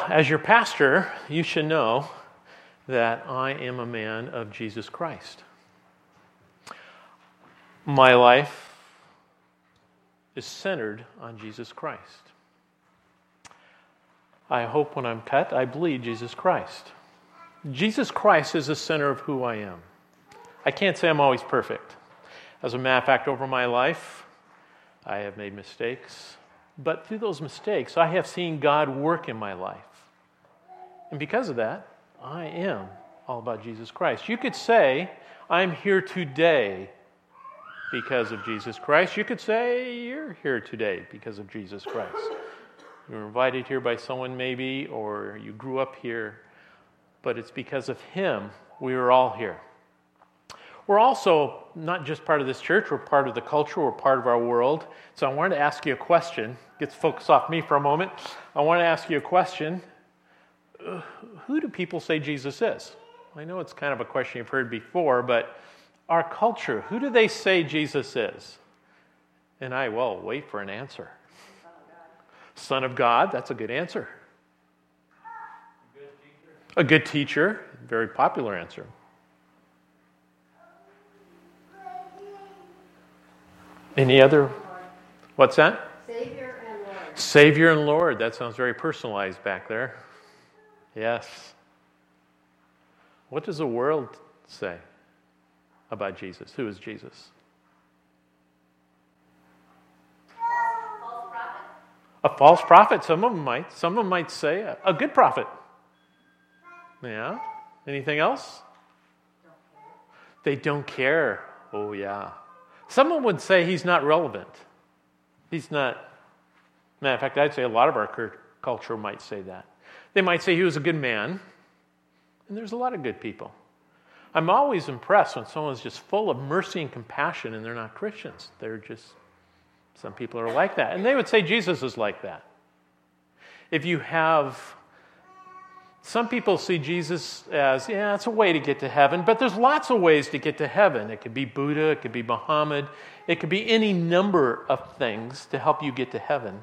as your pastor, you should know that I am a man of Jesus Christ. My life is centered on Jesus Christ. I hope when I'm cut, I bleed Jesus Christ. Jesus Christ is the center of who I am. I can't say I'm always perfect. As a matter of fact, over my life, I have made mistakes. But through those mistakes, I have seen God work in my life. And because of that, I am all about Jesus Christ. You could say, I'm here today because of Jesus Christ. You could say, you're here today because of Jesus Christ. You were invited here by someone maybe, or you grew up here. But it's because of Him we are all here. We're also not just part of this church, we're part of the culture, we're part of our world. So I wanted to ask you a question. Get the focus off me for a moment. I want to ask you a question. Who do people say Jesus is? I know it's kind of a question you've heard before, but our culture, who do they say Jesus is? And I will wait for an answer. Son of God, that's a good answer. A good teacher, very popular answer. Any other? What's that? Savior and Lord. Savior and Lord. That sounds very personalized back there. Yes. What does the world say about Jesus? Who is Jesus? False prophet. A false prophet. Some of them might say a good prophet. Yeah. Anything else? They don't care. Oh, yeah. Someone would say he's not relevant. He's not. Matter of fact, I'd say a lot of our culture might say that. They might say he was a good man, and there's a lot of good people. I'm always impressed when someone's just full of mercy and compassion and they're not Christians. They're just, some people are like that. And they would say Jesus is like that. If you have, some people see Jesus as, yeah, it's a way to get to heaven, but there's lots of ways to get to heaven. It could be Buddha, it could be Muhammad, it could be any number of things to help you get to heaven.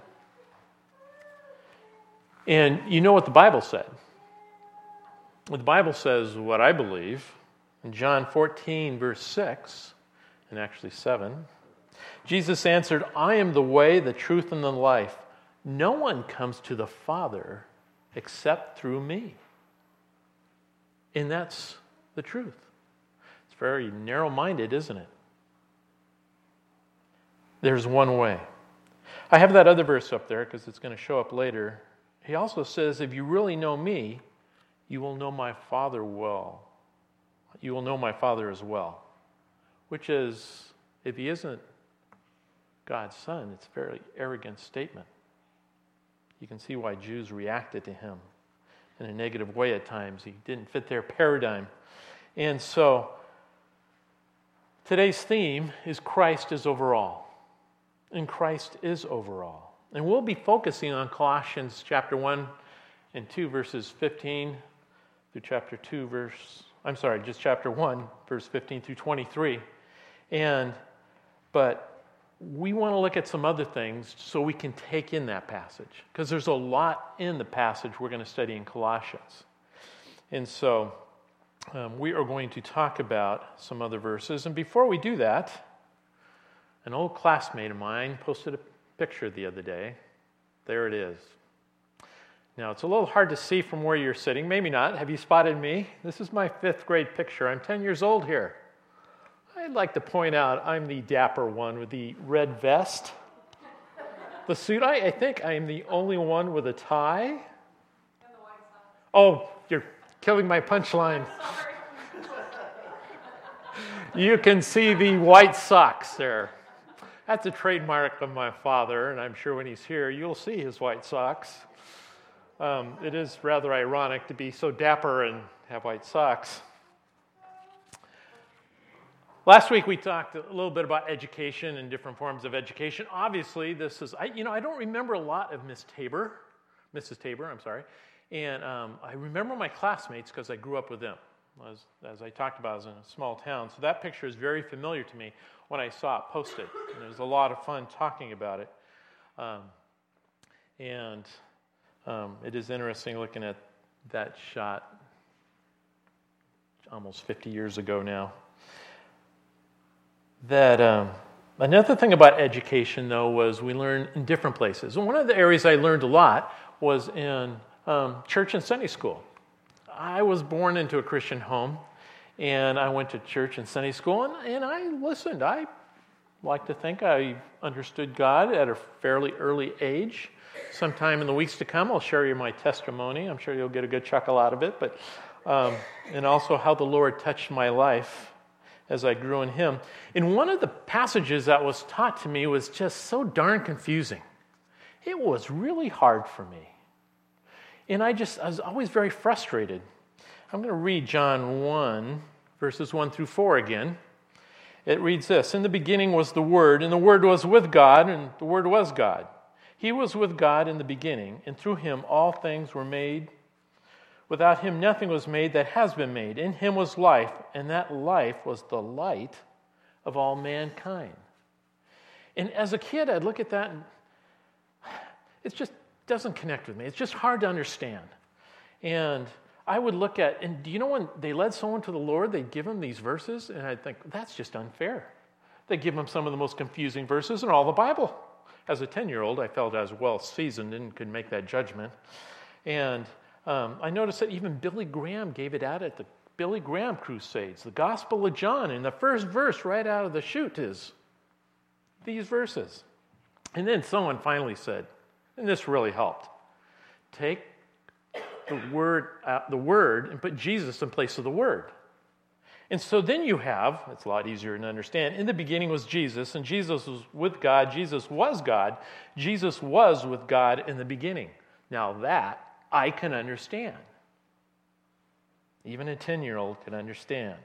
And you know what the Bible said. The Bible says what I believe in John 14, verse 6, and actually 7. Jesus answered, I am the way, the truth, and the life. No one comes to the Father except through me. And that's the truth. It's very narrow-minded, isn't it? There's one way. I have that other verse up there because it's going to show up later. He also says, if you really know me, you will know my Father well. You will know my Father as well. Which is, if he isn't God's Son, it's a very arrogant statement. You can see why Jews reacted to him in a negative way at times. He didn't fit their paradigm. And so, today's theme is Christ is over all. And Christ is over all. And we'll be focusing on Colossians chapter 1 and 2, verses 15 through chapter 1, verse 15 through 23. But we want to look at some other things so we can take in that passage. Because there's a lot in the passage we're going to study in Colossians. And so we are going to talk about some other verses. And before we do that, an old classmate of mine posted a picture the other day. There it is. Now, it's a little hard to see from where you're sitting. Maybe not. Have you spotted me? This is my 5th grade picture. I'm 10 years old here. I'd like to point out I'm the dapper one with the red vest. The suit, I think I am the only one with a tie. And the white socks. Oh, you're killing my punchline. You can see the white socks there. That's a trademark of my father, and I'm sure when he's here, you'll see his white socks. It is rather ironic to be so dapper and have white socks. Last week we talked a little bit about education and different forms of education. Obviously, this is, I don't remember a lot of Mrs. Tabor, and I remember my classmates because I grew up with them. As I talked about, I was in a small town, so that picture is very familiar to me when I saw it posted. And it was a lot of fun talking about it. It is interesting looking at that shot almost 50 years ago now. That another thing about education, though, was we learn in different places. And one of the areas I learned a lot was in church and Sunday school. I was born into a Christian home, and I went to church and Sunday school, and I listened. I like to think I understood God at a fairly early age. Sometime in the weeks to come, I'll share you my testimony. I'm sure you'll get a good chuckle out of it, but and also how the Lord touched my life as I grew in Him. And one of the passages that was taught to me was just so darn confusing. It was really hard for me. And I was always very frustrated. I'm going to read John 1, verses 1 through 4 again. It reads this: "In the beginning was the Word, and the Word was with God, and the Word was God. He was with God in the beginning, and through Him all things were made. Without Him nothing was made that has been made. In Him was life, and that life was the light of all mankind." And as a kid, I'd look at that, and it just doesn't connect with me. It's just hard to understand. And I would look at, and do you know when they led someone to the Lord, they'd give them these verses, and I'd think, that's just unfair. They'd give them some of the most confusing verses in all the Bible. As a 10-year-old, I felt I was well seasoned and could make that judgment. And I noticed that even Billy Graham gave it out at the Billy Graham crusades. The Gospel of John, and the first verse right out of the chute is these verses. And then someone finally said, and this really helped, take the word and put Jesus in place of the Word. And so then you have, it's a lot easier to understand, in the beginning was Jesus, and Jesus was with God, Jesus was God, Jesus was with God in the beginning. Now that I can understand. Even a 10-year-old can understand.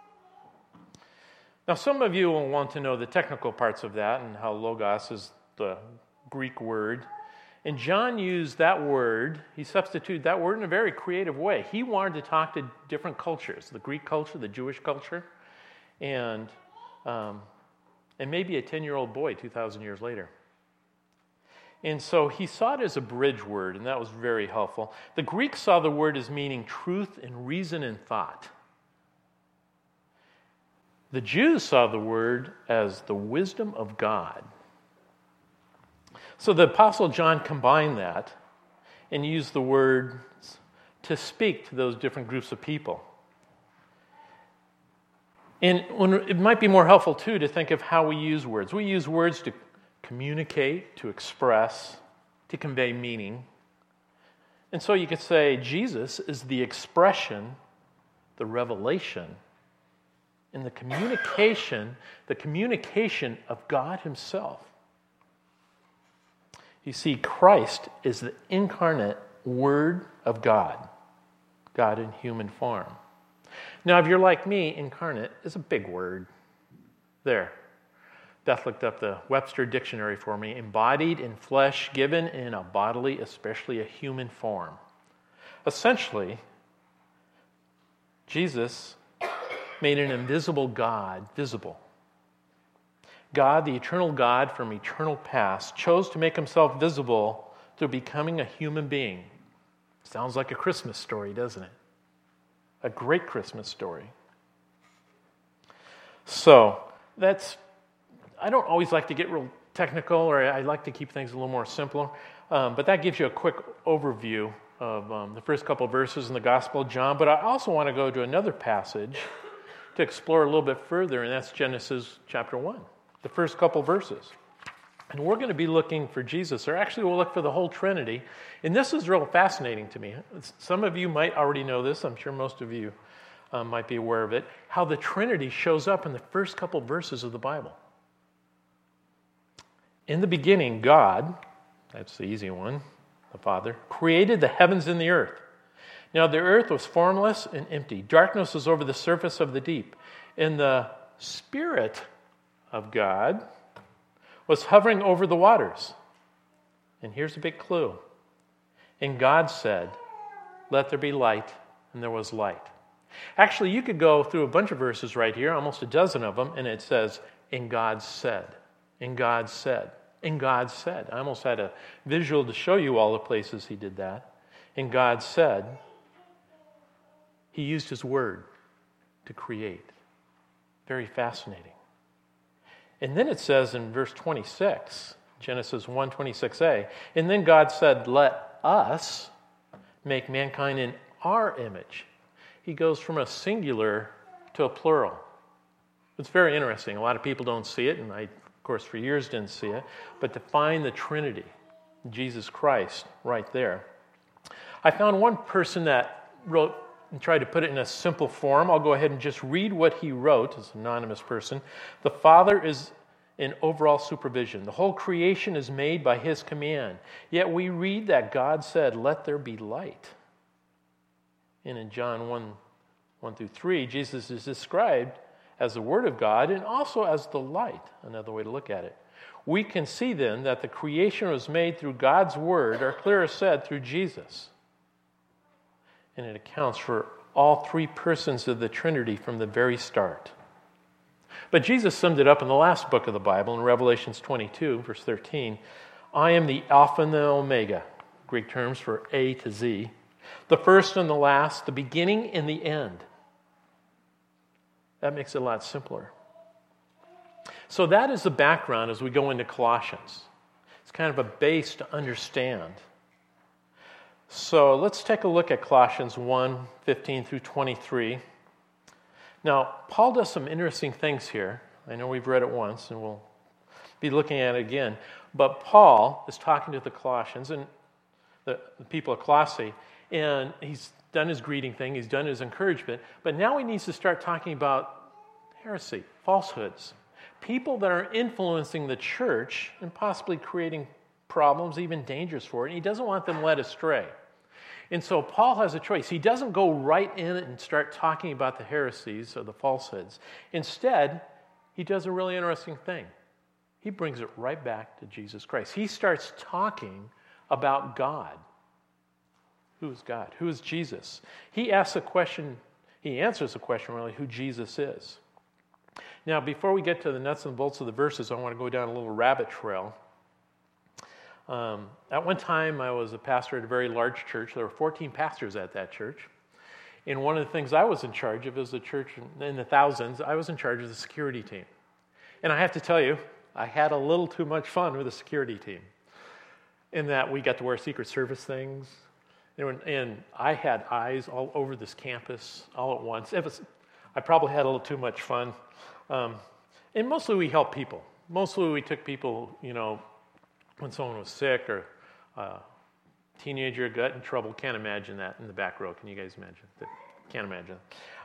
Now some of you will want to know the technical parts of that and how logos is the Greek word. And John used that word, he substituted that word in a very creative way. He wanted to talk to different cultures, the Greek culture, the Jewish culture, and maybe a 10-year-old boy 2,000 years later. And so he saw it as a bridge word, and that was very helpful. The Greeks saw the word as meaning truth and reason and thought. The Jews saw the word as the wisdom of God. So the Apostle John combined that and used the words to speak to those different groups of people. And it might be more helpful, too, to think of how we use words. We use words to communicate, to express, to convey meaning. And so you could say Jesus is the expression, the revelation, and the communication of God Himself. You see, Christ is the incarnate Word of God, God in human form. Now, if you're like me, incarnate is a big word. There. Beth looked up the Webster Dictionary for me. Embodied in flesh, given in a bodily, especially a human form. Essentially, Jesus made an invisible God visible. God, the eternal God from eternal past, chose to make Himself visible through becoming a human being. Sounds like a Christmas story, doesn't it? A great Christmas story. So, I don't always like to get real technical, or I like to keep things a little more simpler, but that gives you a quick overview of the first couple of verses in the Gospel of John. But I also want to go to another passage to explore a little bit further, and that's Genesis chapter 1. The first couple verses. And we're going to be looking for Jesus, or actually we'll look for the whole Trinity. And this is real fascinating to me. Some of you might already know this. I'm sure most of you might be aware of it. How the Trinity shows up in the first couple verses of the Bible. In the beginning, God, that's the easy one, the Father, created the heavens and the earth. Now the earth was formless and empty. Darkness was over the surface of the deep. And the Spirit of God was hovering over the waters. And here's a big clue. And God said, "Let there be light," and there was light. Actually, you could go through a bunch of verses right here, almost a dozen of them, and it says, "And God said," "And God said." And God said, I almost had a visual to show you all the places he did that. And God said, he used his word to create. Very fascinating. And then it says in verse 26, Genesis 1:26a, and then God said, let us make mankind in our image. He goes from a singular to a plural. It's very interesting. A lot of people don't see it, and I, of course, for years didn't see it, but to find the Trinity, Jesus Christ, right there. I found one person that wrote and tried to put it in a simple form. I'll go ahead and just read what he wrote as an anonymous person. The Father is in overall supervision. The whole creation is made by his command. Yet we read that God said, let there be light. And in John 1:1-3, Jesus is described as the Word of God and also as the light, another way to look at it. We can see then that the creation was made through God's Word, or clearer said, through Jesus. And it accounts for all three persons of the Trinity from the very start. But Jesus summed it up in the last book of the Bible, in Revelations 22, verse 13. I am the Alpha and the Omega, Greek terms for A to Z, the first and the last, the beginning and the end. That makes it a lot simpler. So that is the background as we go into Colossians. It's kind of a base to understand. So let's take a look at Colossians 1:15-23. Now, Paul does some interesting things here. I know we've read it once, and we'll be looking at it again. But Paul is talking to the Colossians and the people of Colossae, and he's done his greeting thing, he's done his encouragement, but now he needs to start talking about heresy, falsehoods, people that are influencing the church and possibly creating problems, even dangers for it, and he doesn't want them led astray. And so Paul has a choice. He doesn't go right in and start talking about the heresies or the falsehoods. Instead, he does a really interesting thing. He brings it right back to Jesus Christ. He starts talking about God. Who is God? Who is Jesus? He asks a question, he answers the question really, who Jesus is. Now, before we get to the nuts and bolts of the verses, I want to go down a little rabbit trail. At one time, I was a pastor at a very large church. There were 14 pastors at that church. And one of the things I was in charge of as a church in the thousands, I was in charge of the security team. And I have to tell you, I had a little too much fun with the security team in that we got to wear Secret Service things. And I had eyes all over this campus all at once. I probably had a little too much fun. And mostly we helped people. Mostly we took people, when someone was sick or a teenager got in trouble. Can't imagine that in the back row. Can you guys imagine? Can't imagine.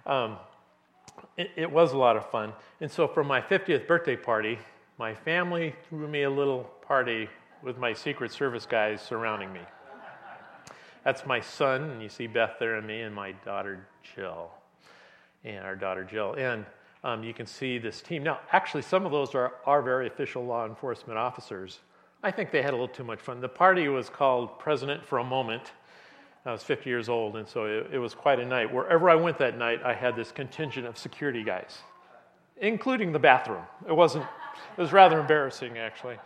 It was a lot of fun. And so for my 50th birthday party, my family threw me a little party with my Secret Service guys surrounding me. That's my son, and you see Beth there and me, and my daughter Jill, and our daughter Jill. And you can see this team. Now, actually, some of those are very official law enforcement officers. I think they had a little too much fun. The party was called President for a Moment. I was 50 years old, and so it was quite a night. Wherever I went that night, I had this contingent of security guys, including the bathroom. It was rather embarrassing, actually.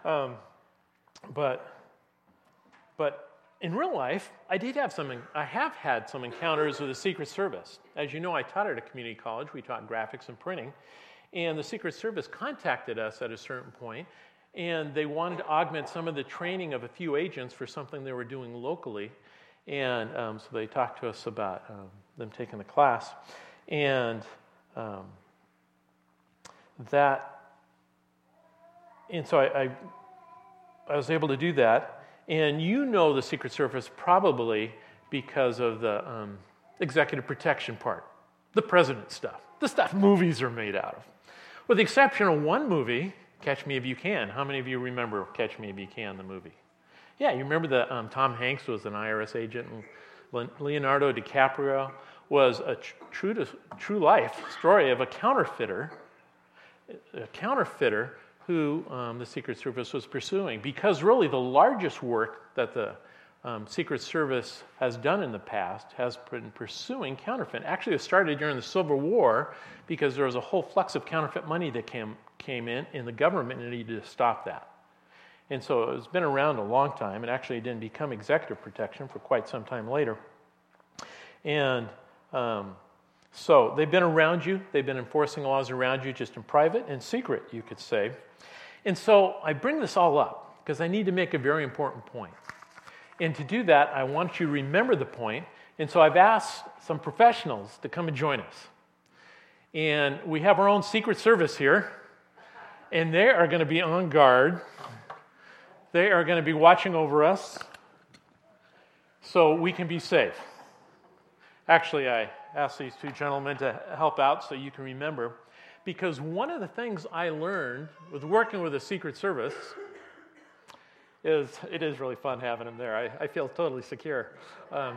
But in real life, I have had some encounters with the Secret Service. As you know, I taught at a community college. We taught graphics and printing. And the Secret Service contacted us at a certain point, and they wanted to augment some of the training of a few agents for something they were doing locally. And so they talked to us about them taking the class. And so I was able to do that. And the Secret Service probably because of the executive protection part, the president stuff, the stuff movies are made out of. With the exception of one movie, Catch Me If You Can. How many of you remember Catch Me If You Can, the movie? Yeah, you remember that Tom Hanks was an IRS agent, and Leonardo DiCaprio was a true life story of a counterfeiter who the Secret Service was pursuing. Because really the largest work that the Secret Service has done in the past has been pursuing counterfeit. Actually, it started during the Civil War because there was a whole flux of counterfeit money that came in, and the government needed to stop that. And so it's been around a long time, and actually it didn't become executive protection for quite some time later. And so they've been around you. They've been enforcing laws around you just in private and secret, you could say. And so I bring this all up because I need to make a very important point. And to do that, I want you to remember the point. And so I've asked some professionals to come and join us. And we have our own Secret Service here. And they are going to be on guard. They are going to be watching over us so we can be safe. Actually, I asked these two gentlemen to help out so you can remember. Because one of the things I learned with working with the Secret Service is it is really fun having them there. I feel totally secure. One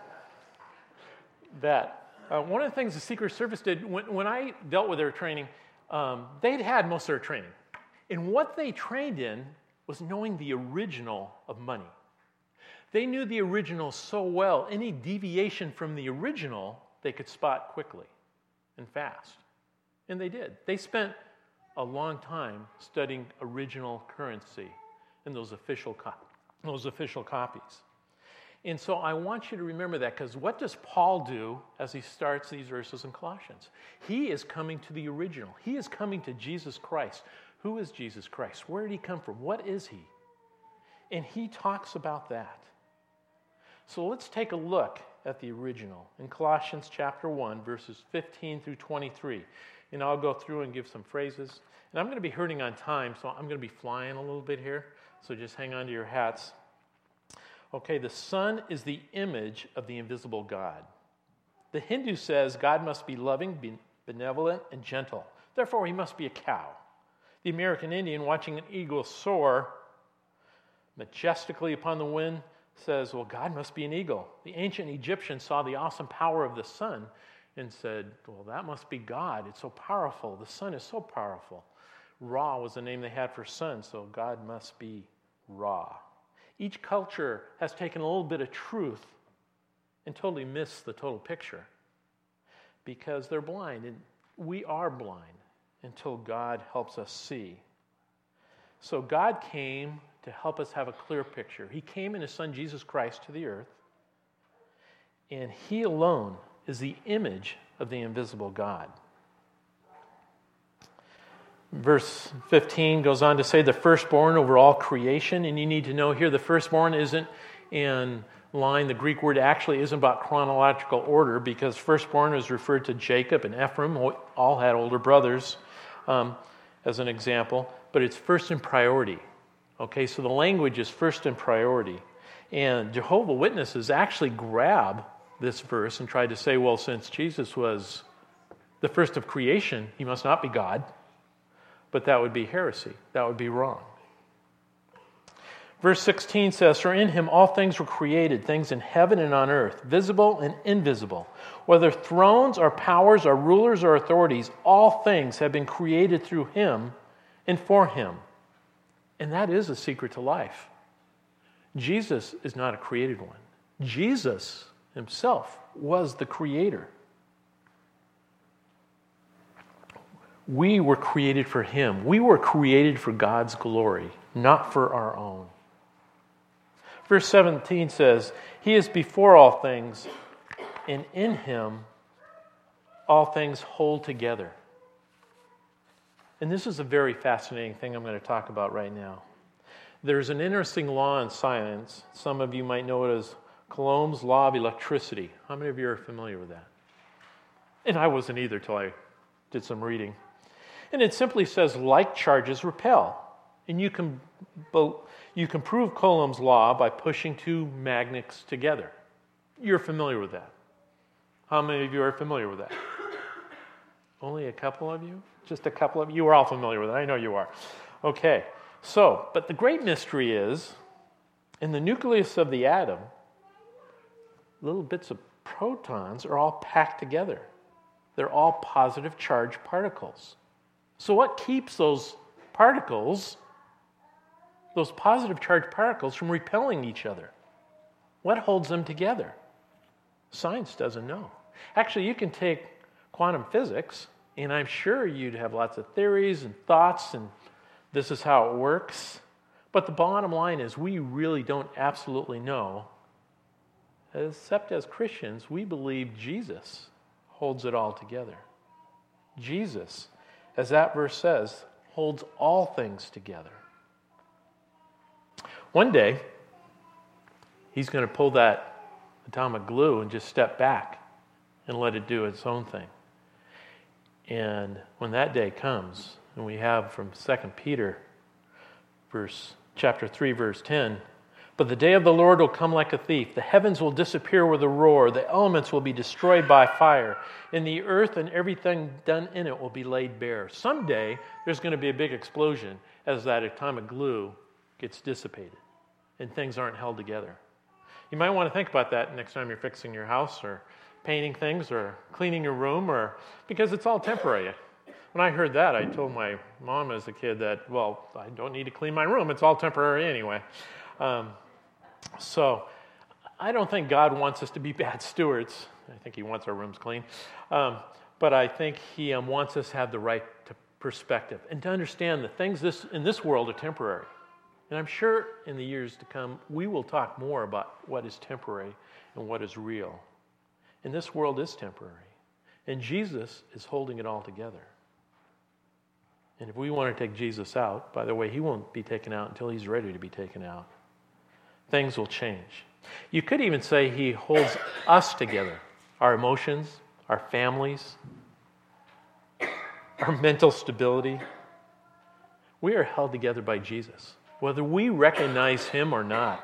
of the things the Secret Service did, when I dealt with their training, they'd had most of their training. And what they trained in was knowing the original of money. They knew the original so well, any deviation from the original, they could spot quickly and fast. And they did. They spent a long time studying original currency and those official copies. And so I want you to remember that, because what does Paul do as he starts these verses in Colossians? He is coming to the original. He is coming to Jesus Christ. Who is Jesus Christ? Where did he come from? What is he? And he talks about that. So let's take a look at the original in Colossians chapter 1, verses 15 through 23. And I'll go through and give some phrases. And I'm going to be hurting on time, so I'm going to be flying a little bit here. So just hang on to your hats. Okay, the sun is the image of the invisible God. The Hindu says God must be loving, benevolent, and gentle. Therefore, he must be a cow. The American Indian, watching an eagle soar majestically upon the wind, says, well, God must be an eagle. The ancient Egyptians saw the awesome power of the sun and said, well, that must be God. It's so powerful. The sun is so powerful. Ra was the name they had for sun, so God must be Ra. Each culture has taken a little bit of truth and totally missed the total picture because they're blind, and we are blind until God helps us see. So God came to help us have a clear picture. He came in his Son, Jesus Christ, to the earth, and he alone is the image of the invisible God. Verse 15 goes on to say the firstborn over all creation, and you need to know here the firstborn isn't in line. The Greek word actually isn't about chronological order, because firstborn is referred to Jacob and Ephraim, who all had older brothers, as an example, but it's first in priority. Okay, so the language is first in priority. And Jehovah's Witnesses actually grab this verse and try to say, well, since Jesus was the first of creation, he must not be God. But that would be heresy. That would be wrong. Verse 16 says, for in him all things were created, things in heaven and on earth, visible and invisible. Whether thrones or powers or rulers or authorities, all things have been created through him and for him. And that is a secret to life. Jesus is not a created one. Jesus himself was the creator. We were created for him. We were created for God's glory, not for our own. Verse 17 says, he is before all things, and in him all things hold together. And this is a very fascinating thing I'm going to talk about right now. There's an interesting law in science. Some of you might know it as Coulomb's law of electricity. How many of you are familiar with that? And I wasn't either till I did some reading. And it simply says, like charges repel. And you can prove Coulomb's law by pushing two magnets together. You're familiar with that. How many of you are familiar with that? Only a couple of you? Just a couple of you? You are all familiar with it. I know you are. Okay. So, but the great mystery is, in the nucleus of the atom, little bits of protons are all packed together. They're all positive charged particles. So what keeps those particles, those positive charged particles, from repelling each other? What holds them together? Science doesn't know. Actually, you can take quantum physics, and I'm sure you'd have lots of theories and thoughts, and this is how it works. But the bottom line is we really don't absolutely know. Except as Christians, we believe Jesus holds it all together. Jesus, as that verse says, holds all things together. One day, he's going to pull that atomic glue and just step back and let it do its own thing. And when that day comes, and we have from 2 Peter chapter 3, verse 10, but the day of the Lord will come like a thief. The heavens will disappear with a roar. The elements will be destroyed by fire. And the earth and everything done in it will be laid bare. Someday, there's going to be a big explosion as that atomic glue gets dissipated and things aren't held together. You might want to think about that next time you're fixing your house or painting things or cleaning your room, or because it's all temporary. When I heard that, I told my mom as a kid that, well, I don't need to clean my room. It's all temporary anyway. So I don't think God wants us to be bad stewards. I think he wants our rooms clean. But I think he wants us to have the right perspective and to understand the things in this world are temporary. And I'm sure in the years to come, we will talk more about what is temporary and what is real. And this world is temporary. And Jesus is holding it all together. And if we want to take Jesus out, by the way, he won't be taken out until he's ready to be taken out. Things will change. You could even say he holds us together. Our emotions, our families, our mental stability. We are held together by Jesus, whether we recognize him or not.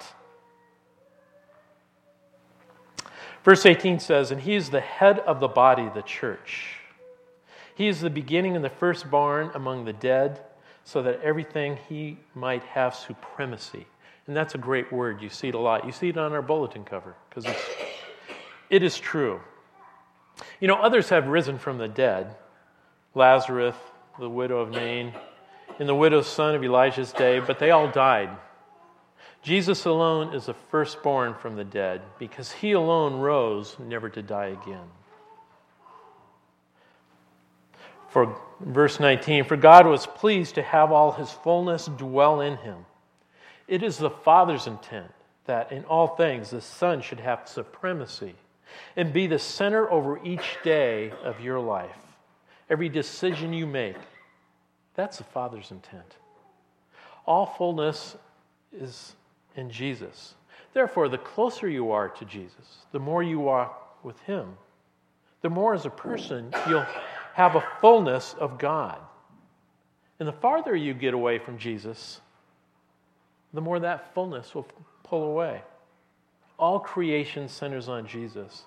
Verse 18 says, and he is the head of the body, the church. He is the beginning and the firstborn among the dead, so that everything he might have supremacy. And that's a great word. You see it a lot. You see it on our bulletin cover, because it is true. You know, others have risen from the dead. Lazarus, the widow of Nain, and the widow's son of Elijah's day, but they all died. Jesus alone is the firstborn from the dead, because he alone rose never to die again. For verse 19, for God was pleased to have all his fullness dwell in him. It is the Father's intent that in all things the Son should have supremacy and be the center over each day of your life. Every decision you make, that's the Father's intent. All fullness is in Jesus. Therefore, the closer you are to Jesus, the more you walk with him, the more as a person you'll have a fullness of God. And the farther you get away from Jesus, the more that fullness will pull away. All creation centers on Jesus.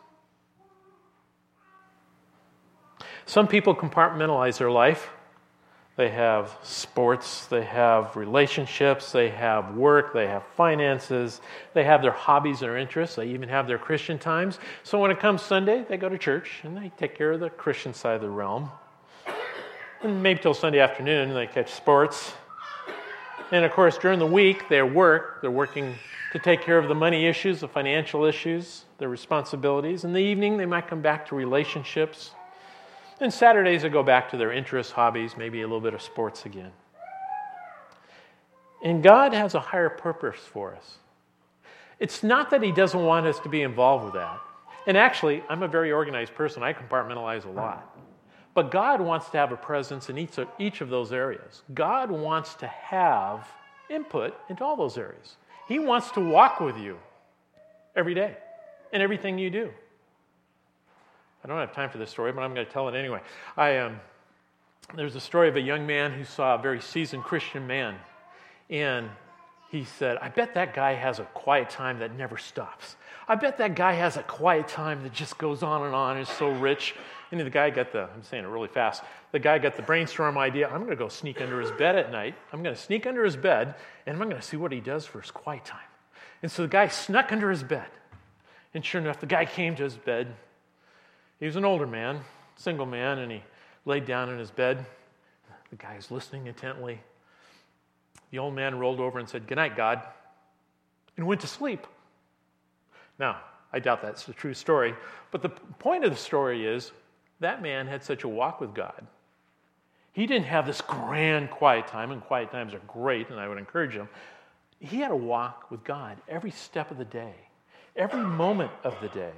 Some people compartmentalize their life. They have sports, they have relationships, they have work, they have finances, they have their hobbies, their interests, they even have their Christian times. So when it comes Sunday, they go to church and they take care of the Christian side of the realm. And maybe till Sunday afternoon, they catch sports. And of course, during the week, they're working to take care of the money issues, the financial issues, their responsibilities. In the evening, they might come back to relationships. And Saturdays, they go back to their interests, hobbies, maybe a little bit of sports again. And God has a higher purpose for us. It's not that he doesn't want us to be involved with that. And actually, I'm a very organized person. I compartmentalize a lot. But God wants to have a presence in each of those areas. God wants to have input into all those areas. He wants to walk with you every day in everything you do. I don't have time for this story, but I'm going to tell it anyway. There's a story of a young man who saw a very seasoned Christian man. And he said, I bet that guy has a quiet time that never stops. I bet that guy has a quiet time that just goes on and is so rich. And the guy I'm saying it really fast, the guy got the brainstorm idea, I'm going to go sneak under his bed at night. I'm going to sneak under his bed, and I'm going to see what he does for his quiet time. And so the guy snuck under his bed. And sure enough, the guy came to his bed. He was an older man, single man, and he laid down in his bed. The guy was listening intently. The old man rolled over and said, "Good night, God," and went to sleep. Now, I doubt that's the true story, but the point of the story is that man had such a walk with God. He didn't have this grand quiet time, and quiet times are great, and I would encourage him, He had to walk with God every step of the day, every moment of the day.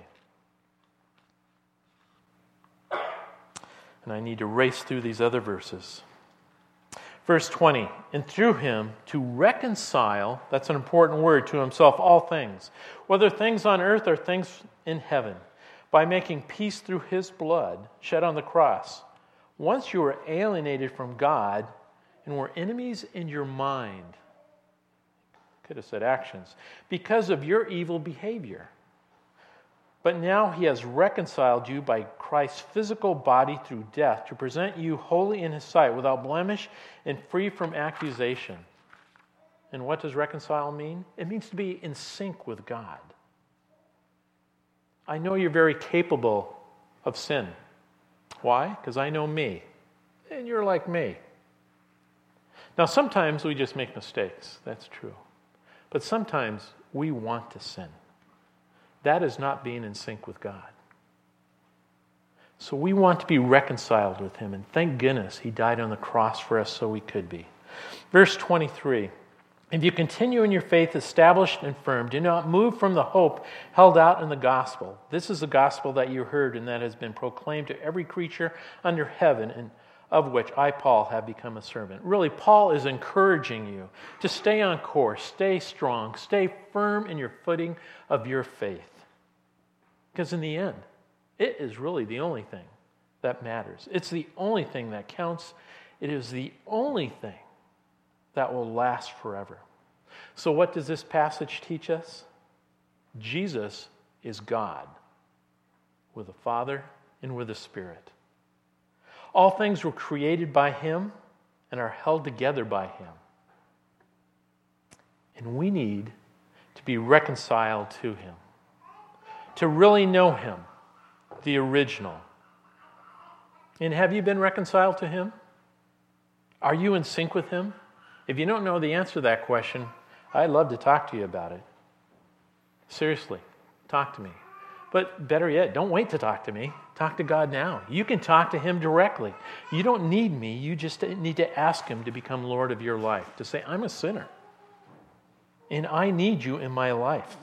And I need to race through these other verses. Verse 20, and through him to reconcile, that's an important word, to himself all things, whether things on earth or things in heaven, by making peace through his blood shed on the cross. Once you were alienated from God and were enemies in your mind, could have said actions, because of your evil behavior. But now he has reconciled you by Christ's physical body through death to present you holy in his sight, without blemish and free from accusation. And what does reconcile mean? It means to be in sync with God. I know you're very capable of sin. Why? Because I know me, and you're like me. Now, sometimes we just make mistakes. That's true. But sometimes we want to sin. That is not being in sync with God. So we want to be reconciled with him, and thank goodness he died on the cross for us so we could be. Verse 23, if you continue in your faith, established and firm, do not move from the hope held out in the gospel. This is the gospel that you heard and that has been proclaimed to every creature under heaven, and of which I, Paul, have become a servant. Really, Paul is encouraging you to stay on course, stay strong, stay firm in your footing of your faith. Because in the end, it is really the only thing that matters. It's the only thing that counts. It is the only thing that will last forever. So what does this passage teach us? Jesus is God, with the Father and with the Spirit. All things were created by him and are held together by him. And we need to be reconciled to him, to really know him, the original. And have you been reconciled to him? Are you in sync with him? If you don't know the answer to that question, I'd love to talk to you about it. Seriously, talk to me. But better yet, don't wait to talk to me. Talk to God now. You can talk to him directly. You don't need me. You just need to ask him to become Lord of your life, to say, I'm a sinner, and I need you in my life.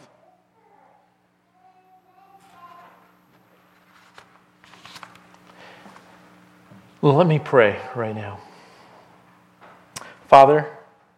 Well, let me pray right now. Father,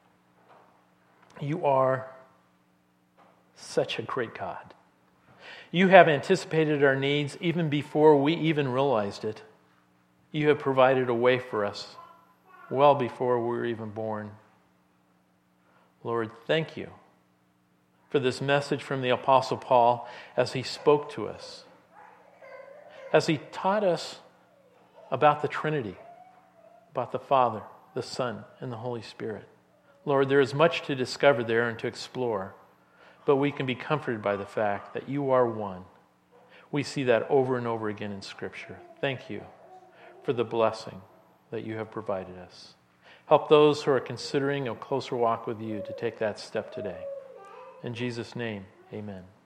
you are such a great God. You have anticipated our needs even before we even realized it. You have provided a way for us well before we were even born. Lord, thank you for this message from the Apostle Paul as he spoke to us, as he taught us about the Trinity, about the Father, the Son, and the Holy Spirit. Lord, there is much to discover there and to explore, but we can be comforted by the fact that you are one. We see that over and over again in Scripture. Thank you for the blessing that you have provided us. Help those who are considering a closer walk with you to take that step today. In Jesus' name, amen.